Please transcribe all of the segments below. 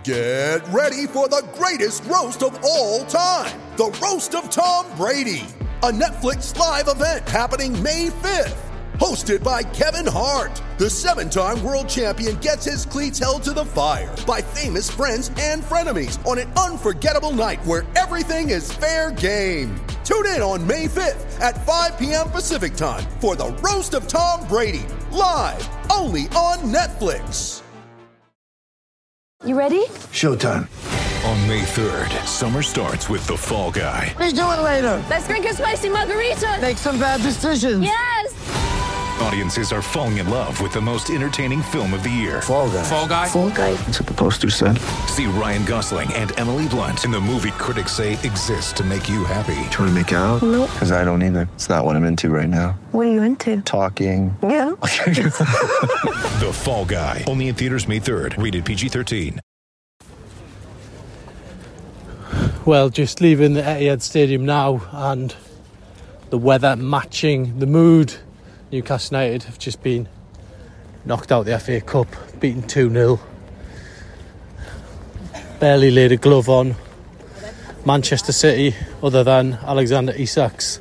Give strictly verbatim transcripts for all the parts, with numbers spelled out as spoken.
Get ready for the greatest roast of all time, the Roast of Tom Brady, a Netflix live event happening May fifth. Hosted by Kevin Hart, the seven-time world champion gets his cleats held to the fire by famous friends and frenemies on an unforgettable night where everything is fair game. Tune in on May fifth at five p.m. Pacific time for the Roast of Tom Brady, live only on Netflix. You ready? Showtime. On May third, summer starts with The Fall Guy. Let's do it later. Let's drink a spicy margarita. Make some bad decisions. Yes! Audiences are falling in love with the most entertaining film of the year. Fall Guy. Fall Guy? Fall Guy. That's what the poster said. See Ryan Gosling and Emily Blunt in the movie critics say exists to make you happy. Trying to make it out? Nope. Because I don't either. It's not what I'm into right now. What are you into? Talking. Yeah. The Fall Guy. Only in theaters May third. Rated P G thirteen. Well, just leaving the Etihad Stadium now, and the weather matching the mood. Newcastle United have just been knocked out the F A Cup, beaten two nil. Barely laid a glove on Manchester City, other than Alexander Isak's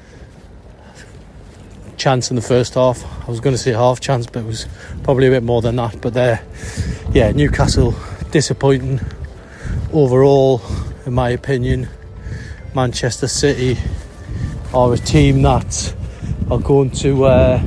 chance in the first half. I was going to say half chance, but it was probably a bit more than that. But there, yeah, Newcastle disappointing overall, in my opinion. Manchester City are a team that are going to uh,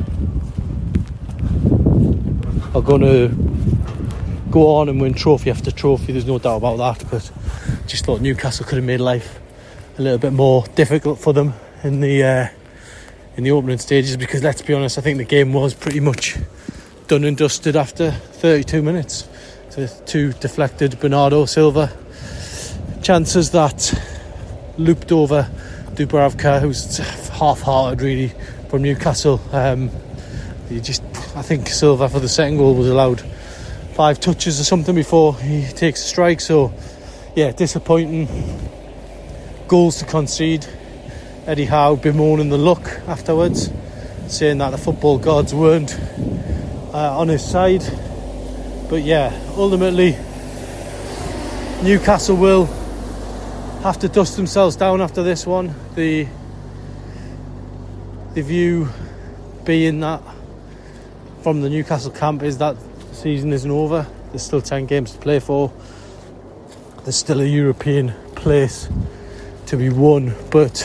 are going to go on and win trophy after trophy. There's no doubt about that. But just thought Newcastle could have made life a little bit more difficult for them in the uh, in the opening stages. Because let's be honest, I think the game was pretty much done and dusted after thirty-two minutes. So two deflected Bernardo Silva chances that looped over Dubravka, who's half-hearted really from Newcastle. Um, he just, I think Silva for the second goal was allowed five touches or something before he takes a strike. So yeah, disappointing goals to concede. Eddie Howe bemoaning the luck afterwards, saying that the football gods weren't uh, on his side. But yeah, ultimately Newcastle will have to dust themselves down after this one. The the view being that from the Newcastle camp is that the season isn't over. There's still ten games to play for. There's still a European place to be won, but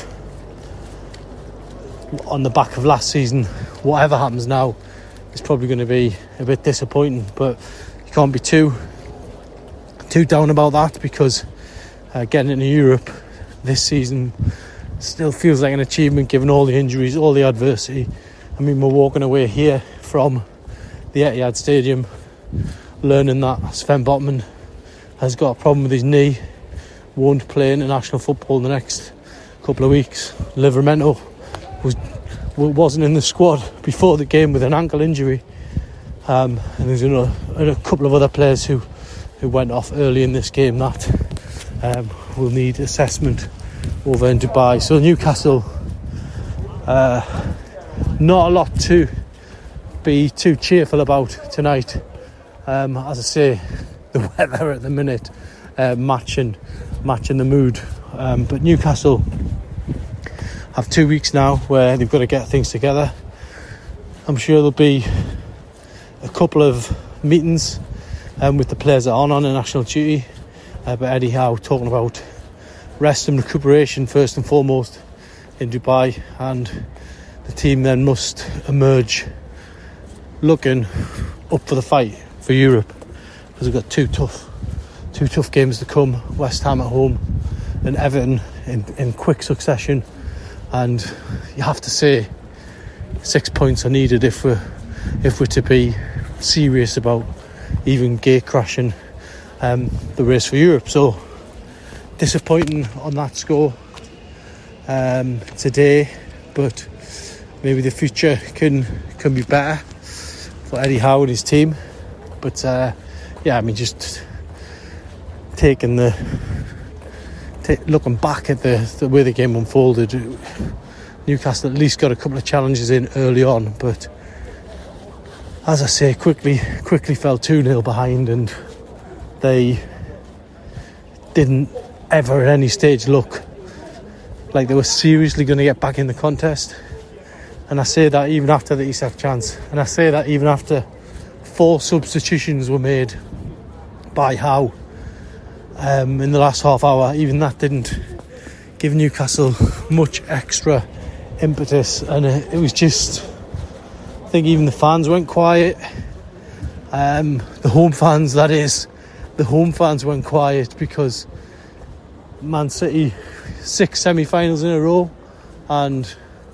on the back of last season, whatever happens now is probably going to be a bit disappointing. But you can't be too too down about that, because uh, getting into Europe this season still feels like an achievement given all the injuries, all the adversity. I mean, we're walking away here from the Etihad Stadium learning that Sven Botman has got a problem with his knee, won't play international football in the next couple of weeks. Livramento was, wasn't in the squad before the game with an ankle injury. Um, and there's another, a couple of other players who, who went off early in this game that um, will need assessment over in Dubai. So Newcastle, uh, not a lot to be too cheerful about tonight. Um, as I say, the weather at the minute uh, matching matching the mood. Um, but Newcastle have two weeks now where they've got to get things together. I'm sure there'll be a couple of meetings um, with the players that aren't on international duty. Uh, but Eddie Howe talking about rest and recuperation first and foremost in Dubai, and the team then must emerge looking up for the fight for Europe, because we've got two tough two tough games to come. West Ham at home and Everton in, in quick succession, and you have to say six points are needed if we're if we're to be serious about even gate crashing um, the race for Europe. So disappointing on that score um, today, but maybe the future can can be better for Eddie Howe and his team. But uh, yeah, I mean, just taking the t- looking back at the, the way the game unfolded, Newcastle at least got a couple of challenges in early on, but as I say, quickly quickly fell two nil behind, and they didn't ever at any stage look like they were seriously going to get back in the contest. And I say that even after the Isak chance, and I say that even after four substitutions were made by Howe um, in the last half hour. Even that didn't give Newcastle much extra impetus, and it, it was just, I think even the fans went quiet. Um, the home fans, that is, the home fans went quiet because Man City, six semi-finals in a row, and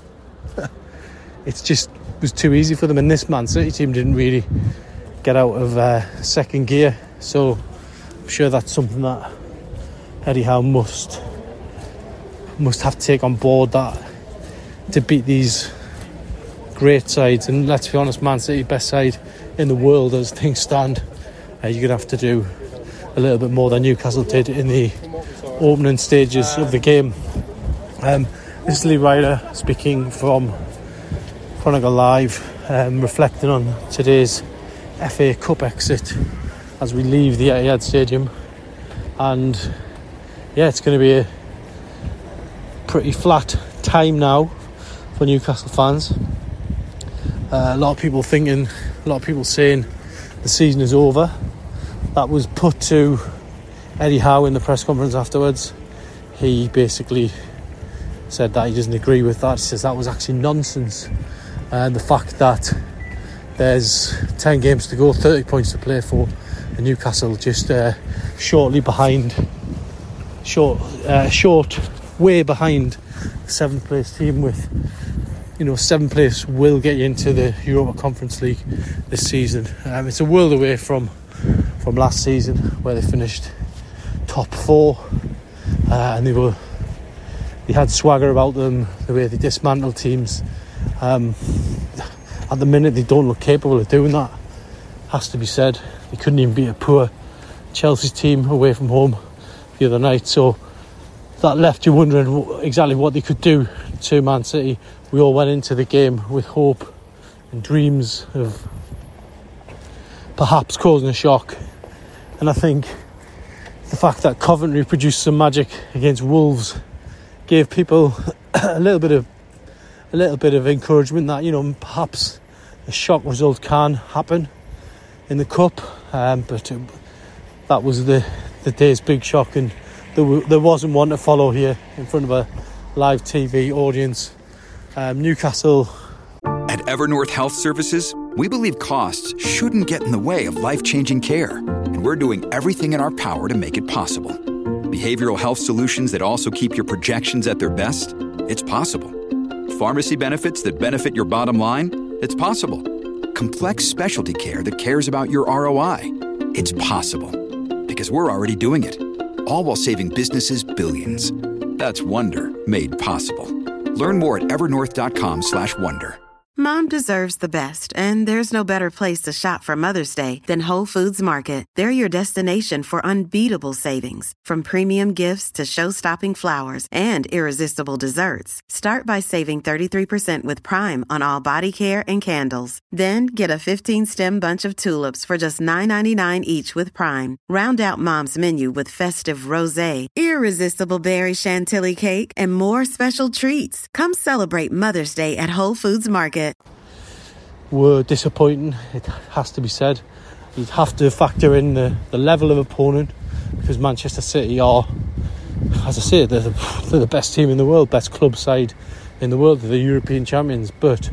it's just was too easy for them. And this Man City team didn't really get out of uh, second gear, so I'm sure that's something that Eddie Howe must must have to take on board, that to beat these great sides, and let's be honest, Man City best side in the world as things stand, uh, you're going to have to do a little bit more than Newcastle did in the opening stages of the game. Um, this is Lee Ryder speaking from Chronicle Live, um, reflecting on today's F A Cup exit as we leave the Etihad Stadium. And yeah, it's going to be a pretty flat time now for Newcastle fans. Uh, a lot of people thinking, a lot of people saying the season is over. That was put to Eddie Howe in the press conference afterwards. He basically said that he doesn't agree with that. He says that was actually nonsense. And the fact that there's ten games to go, thirty points to play for, and Newcastle just uh, shortly behind, short, uh, short way behind the seventh place team. With, you know, seventh place will get you into the Europa Conference League this season. Um, it's a world away from from last season where they finished top four, uh, and they were they had swagger about them, the way they dismantled teams. Um, at the minute, they don't look capable of doing that, has to be said. They couldn't even beat a poor Chelsea team away from home the other night, so that left you wondering exactly what they could do to Man City. We all went into the game with hope and dreams of perhaps causing a shock, and I think the fact that Coventry produced some magic against Wolves gave people a little bit of a little bit of encouragement that, you know, perhaps a shock result can happen in the cup. Um, but it, that was the the day's big shock, and there, w- there wasn't one to follow here in front of a live T V audience. Um, Newcastle. At Evernorth Health Services, we believe costs shouldn't get in the way of life-changing care, and we're doing everything in our power to make it possible. Behavioral health solutions that also keep your projections at their best? It's possible. Pharmacy benefits that benefit your bottom line? It's possible. Complex specialty care that cares about your R O I? It's possible. Because we're already doing it. All while saving businesses billions. That's Wonder made possible. Learn more at evernorth.com slash wonder. Mom deserves the best, and there's no better place to shop for Mother's Day than Whole Foods Market. They're your destination for unbeatable savings, from premium gifts to show-stopping flowers and irresistible desserts. Start by saving thirty-three percent with Prime on all body care and candles. Then get a fifteen-stem bunch of tulips for just nine ninety-nine each with Prime. Round out Mom's menu with festive rosé, irresistible berry chantilly cake, and more special treats. Come celebrate Mother's Day at Whole Foods Market. Were disappointing, it has to be said. You'd have to factor in the, the level of opponent, because Manchester City are, as I say, they're the, they're the best team in the world, best club side in the world, they're the European champions, but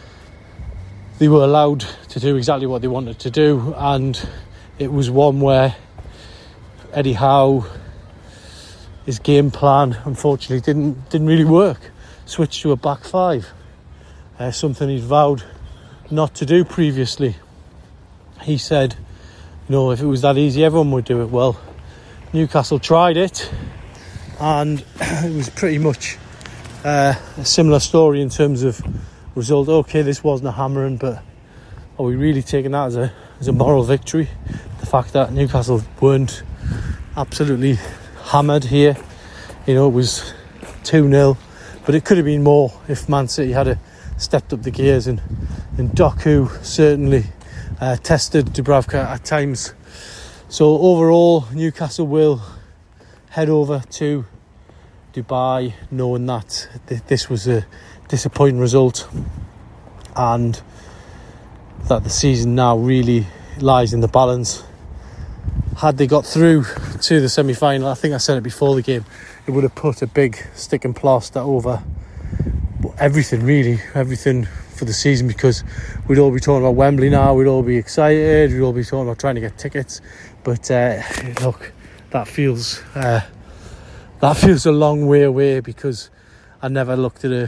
they were allowed to do exactly what they wanted to do, and it was one where Eddie Howe, his game plan unfortunately didn't didn't really work. Switched to a back five. Uh, something he'd vowed not to do previously. He said, you know, if it was that easy, everyone would do it. Well, Newcastle tried it, and it was pretty much uh, a similar story in terms of result. Okay, this wasn't a hammering, but are we really taking that as a as a moral victory? The fact that Newcastle weren't absolutely hammered here, you know, it was two nil, but it could have been more if Man City had a stepped up the gears, and, and Doku certainly uh, tested Dubravka at times. So overall, Newcastle will head over to Dubai knowing that th- this was a disappointing result and that the season now really lies in the balance. Had they got through to the semi-final, I think I said it before the game, it would have put a big stick and plaster over everything, really, everything for the season, because we'd all be talking about Wembley now, we'd all be excited, we'd all be talking about trying to get tickets, but uh, look, that feels uh, that feels a long way away, because I never looked at a,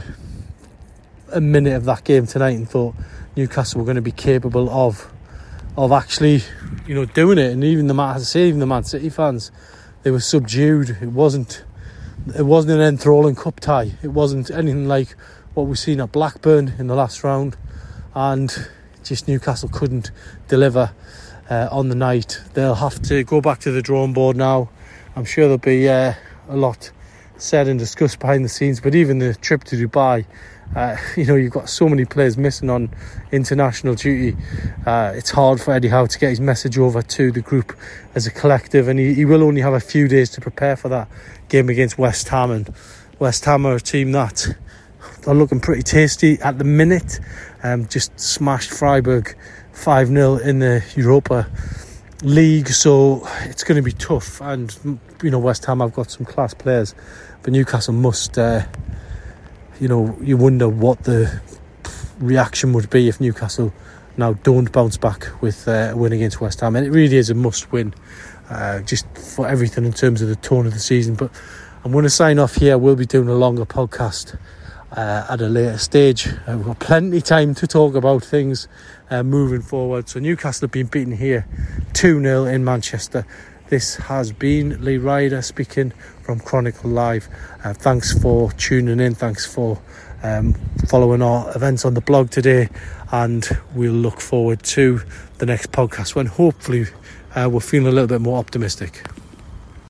a minute of that game tonight and thought Newcastle were going to be capable of of actually, you know, doing it. And even the Man, I say, even the Man City fans, they were subdued. It wasn't, it wasn't an enthralling cup tie. It wasn't anything like what we've seen at Blackburn in the last round, and just Newcastle couldn't deliver uh, on the night. They'll have to go back to the drawing board now. I'm sure there'll be uh, a lot said and discussed behind the scenes. But even the trip to Dubai, Uh, you know, you've got so many players missing on international duty. Uh, it's hard for Eddie Howe to get his message over to the group as a collective, and he, he will only have a few days to prepare for that game against West Ham. And West Ham are a team that are looking pretty tasty at the minute. Um, just smashed Freiburg five nil in the Europa League, so it's going to be tough. And, you know, West Ham have got some class players, but Newcastle must... Uh, You know, you wonder what the reaction would be if Newcastle now don't bounce back with uh, a win against West Ham. And it really is a must-win, uh, just for everything in terms of the tone of the season. But I'm going to sign off here. We'll be doing a longer podcast uh, at a later stage. Uh, we've got plenty of time to talk about things uh, moving forward. So Newcastle have been beaten here two nil in Manchester. This has been Lee Ryder speaking from Chronicle Live. Uh, thanks for tuning in. Thanks for um, following our events on the blog today. And we'll look forward to the next podcast when hopefully uh, we're feeling a little bit more optimistic.